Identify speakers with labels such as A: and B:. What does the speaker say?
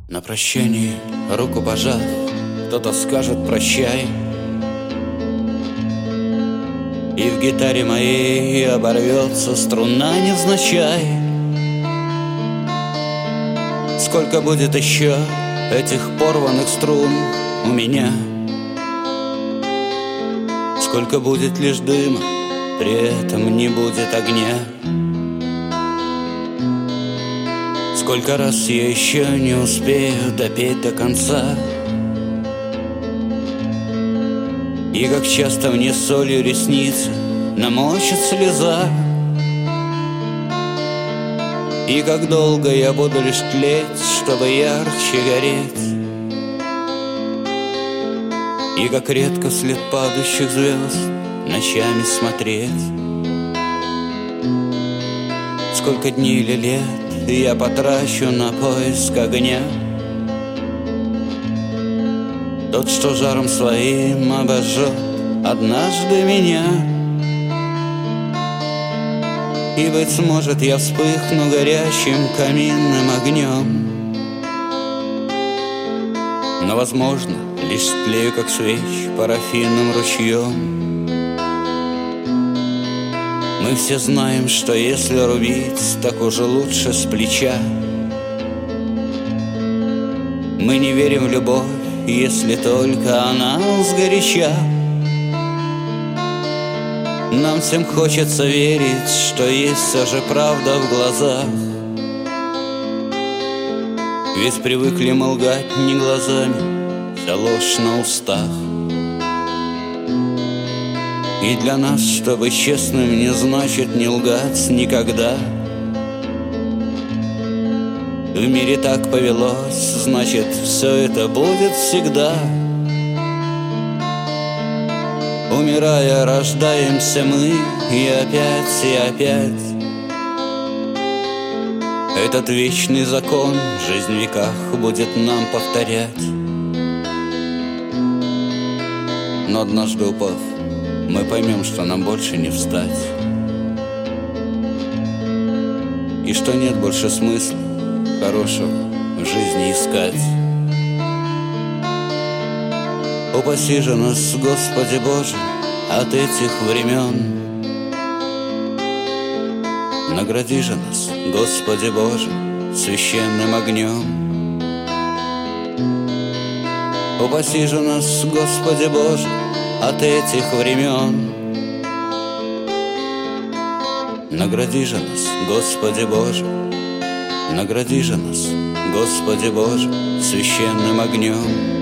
A: На прощание, руку пожав, кто-то скажет прощай, и в гитаре моей оборвется струна невзначай. Сколько будет еще этих порванных струн у меня? Сколько будет лишь дыма, при этом не будет огня? Сколько раз я еще не успею допеть до конца? И как часто мне солью ресницы намочит слеза? И как долго я буду лишь тлеть, чтобы ярче гореть? И как редко вслед падающих звезд ночами смотреть? Сколько дней или лет я потрачу на поиск огня, тот, что жаром своим обожжет однажды меня. И, быть может, я вспыхну горящим каминным огнем, но, возможно, лишь тлею, как свеч, парафинным ручьем. Мы все знаем, что если рубить, так уже лучше с плеча. Мы не верим в любовь, если только она сгоряча. Нам всем хочется верить, что есть все же правда в глазах, ведь привыкли мы лгать не глазами, вся ложь на устах. И для нас, чтобы честным, не значит не лгать никогда. В мире так повелось, значит, все это будет всегда. Умирая, рождаемся мы, и опять. Этот вечный закон жизнь в веках будет нам повторять. Но однажды упав, мы поймем, что нам больше не встать, и что нет больше смысла хорошего в жизни искать. Упаси же нас, Господи Боже, от этих времен. Награди же нас, Господи Боже, священным огнем. Упаси же нас, Господи Боже, от этих времен. Награди же нас, Господи Боже, награди же нас, Господи Боже, священным огнем.